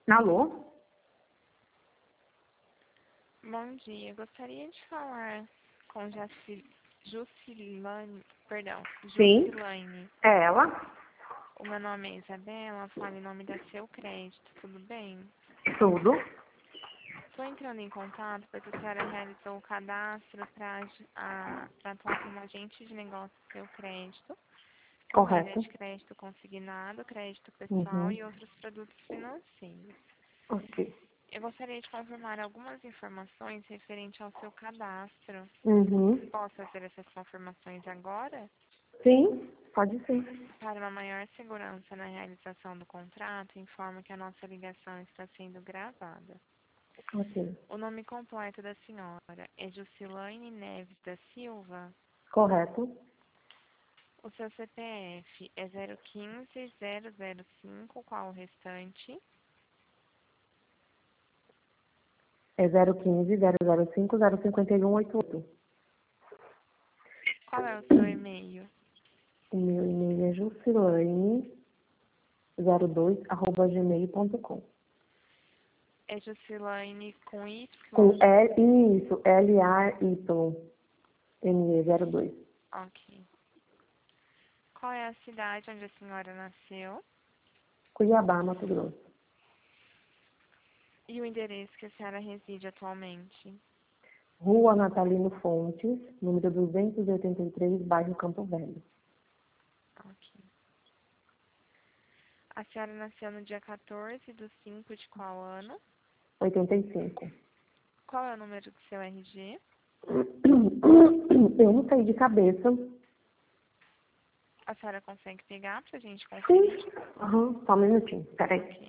Alô? Bom dia, gostaria de falar com Jusilane, perdão, Sim, Jusilaine. é ela? O meu nome é Isabela, falo em nome da Seu Crédito, tudo bem? Tudo. Estou entrando em contato porque a senhora realizou o cadastro para atuar como agente de negócio Seu Crédito, com linha Correto. de crédito consignado, crédito pessoal Uhum. e outros produtos financeiros. Ok. Eu gostaria de confirmar algumas informações referente ao seu cadastro. Uhum. Posso fazer essas confirmações agora? Sim, pode ser. Para uma maior segurança na realização do contrato, informo que a nossa ligação está sendo gravada. Ok. O nome completo da senhora é Jusilaine Neves da Silva. Correto. O seu CPF é 015-005, qual o restante? É 015-005-05188. Qual é o seu e-mail? O meu e-mail é jusilaine02@gmail.com. É Jusilaine com Com Y? isso, LAYNE02. Ok. Qual é a cidade onde a senhora nasceu? Cuiabá, Mato Grosso. E o endereço que a senhora reside atualmente? Rua Natalino Fontes, número 283, bairro Campo Velho. Ok. A senhora nasceu no dia 14/5 de qual ano? 85. Qual é o número do seu RG? Eu não sei de cabeça. A senhora consegue pegar pra gente Sim. conferir? Aham, só um minutinho. Peraí. Ok.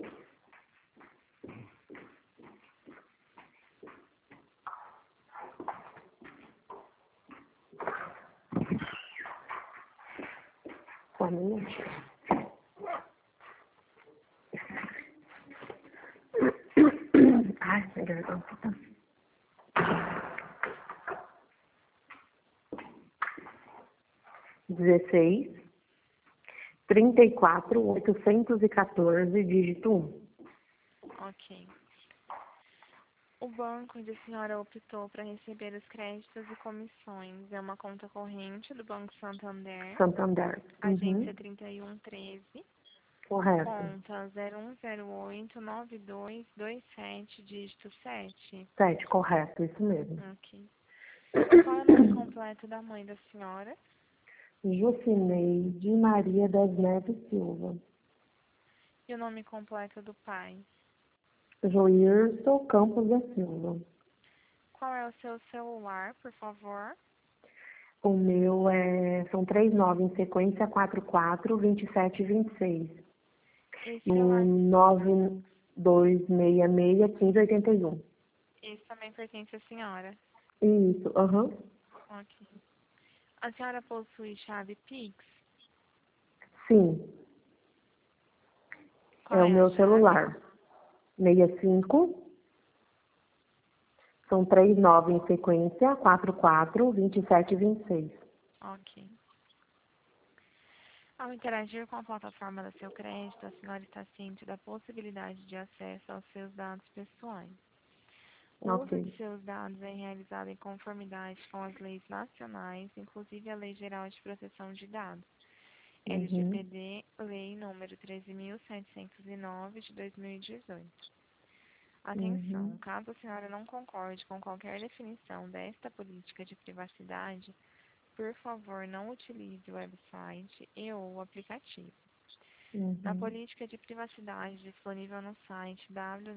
Só um minutinho. Ai, minha garganta. 16, 34, 814, dígito 1. Ok. O banco onde a senhora optou para receber os créditos e comissões é uma conta corrente do Banco Santander, Santander. agência Uhum. 3113, Correto. conta 01089227, dígito 7. 7, correto, isso mesmo. Ok. Qual é o nome completo da mãe da senhora? Jucineide Maria das Neves Silva. E o nome completo do pai? Joirson Campos da Silva. Qual é o seu celular, por favor? O meu são 39 em sequência, 44, 27 e 26. E No seu 9266-1581. Esse também pertence à senhora. Isso, aham. Ok. A senhora possui chave Pix? Sim, Qual é o é a meu chave? celular. 65, são 39 em sequência, 44, 27 e 26. Ok. Ao interagir com a plataforma do seu crédito, a senhora está ciente da possibilidade de acesso aos seus dados pessoais. O uso Ok. de seus dados é realizado em conformidade com as leis nacionais, inclusive a Lei Geral de Proteção de Dados, Uhum. LGPD, Lei número 13.709 de 2018. Uhum. Atenção, caso a senhora não concorde com qualquer definição desta política de privacidade, por favor, não utilize o website e ou o aplicativo. Na Uhum. política de privacidade disponível no site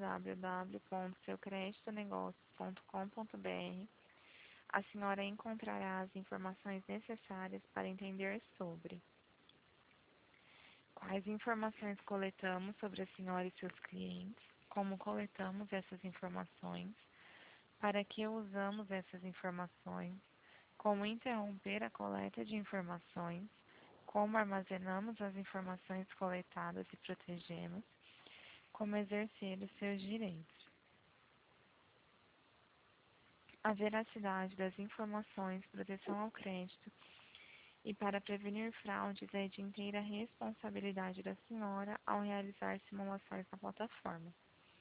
www.seucreditonegócios.com.br, a senhora encontrará as informações necessárias para entender sobre quais informações coletamos sobre a senhora e seus clientes, como coletamos essas informações, para que usamos essas informações, como interromper a coleta de informações, como armazenamos as informações coletadas e protegemos, como exercer os seus direitos. A veracidade das informações, proteção ao crédito E para prevenir fraudes, é de inteira responsabilidade da senhora ao realizar simulações na plataforma.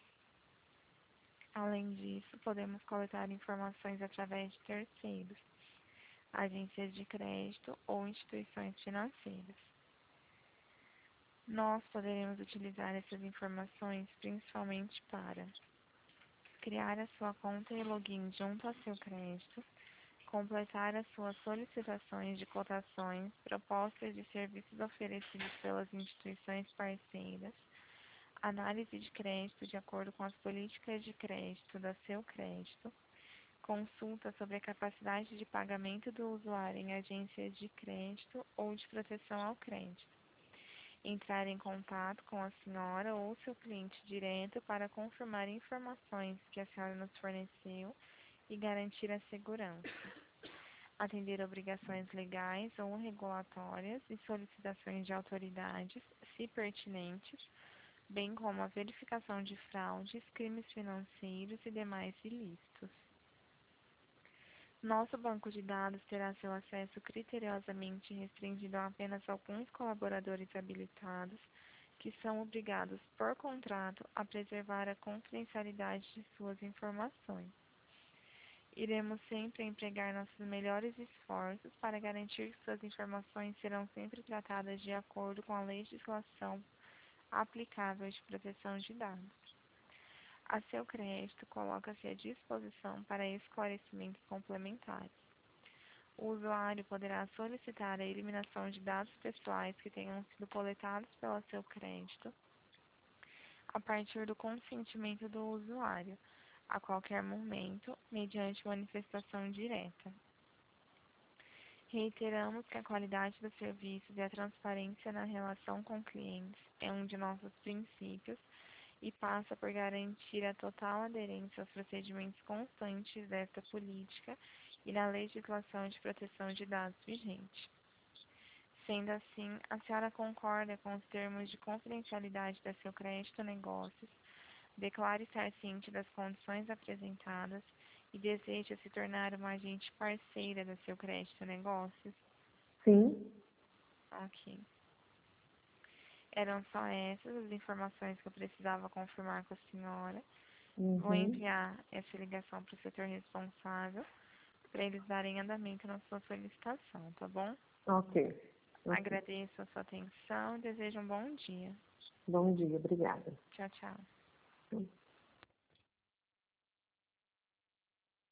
Além disso, podemos coletar informações através de terceiros, agências de crédito ou instituições financeiras. Nós poderemos utilizar essas informações principalmente para criar a sua conta e login junto ao seu crédito, completar as suas solicitações de cotações, propostas de serviços oferecidos pelas instituições parceiras, análise de crédito de acordo com as políticas de crédito da seu crédito, consulta sobre a capacidade de pagamento do usuário em agências de crédito ou de proteção ao crédito, entrar em contato com a senhora ou seu cliente direto para confirmar informações que a senhora nos forneceu e garantir a segurança, atender obrigações legais ou regulatórias e solicitações de autoridades, se pertinentes, bem como a verificação de fraudes, crimes financeiros e demais ilícitos. Nosso banco de dados terá seu acesso criteriosamente restringido a apenas alguns colaboradores habilitados, que são obrigados por contrato a preservar a confidencialidade de suas informações. Iremos sempre empregar nossos melhores esforços para garantir que suas informações serão sempre tratadas de acordo com a legislação aplicável de proteção de dados. A seu crédito, coloca-se à disposição para esclarecimentos complementares. O usuário poderá solicitar a eliminação de dados pessoais que tenham sido coletados pelo seu crédito a partir do consentimento do usuário, a qualquer momento, mediante manifestação direta. Reiteramos que a qualidade dos serviços e a transparência na relação com clientes é um de nossos princípios e passa por garantir a total aderência aos procedimentos constantes desta política e na legislação de proteção de dados vigente. Sendo assim, a senhora concorda com os termos de confidencialidade da seu crédito negócios, declara estar ciente das condições apresentadas e deseja se tornar uma agente parceira da seu crédito negócios? Sim. Ok. Eram só essas as informações que eu precisava confirmar com a senhora. Vou enviar essa ligação para o setor responsável para eles darem andamento na sua solicitação, tá bom? Ok. Agradeço a sua atenção e desejo um bom dia. Bom dia, obrigada. Tchau, tchau.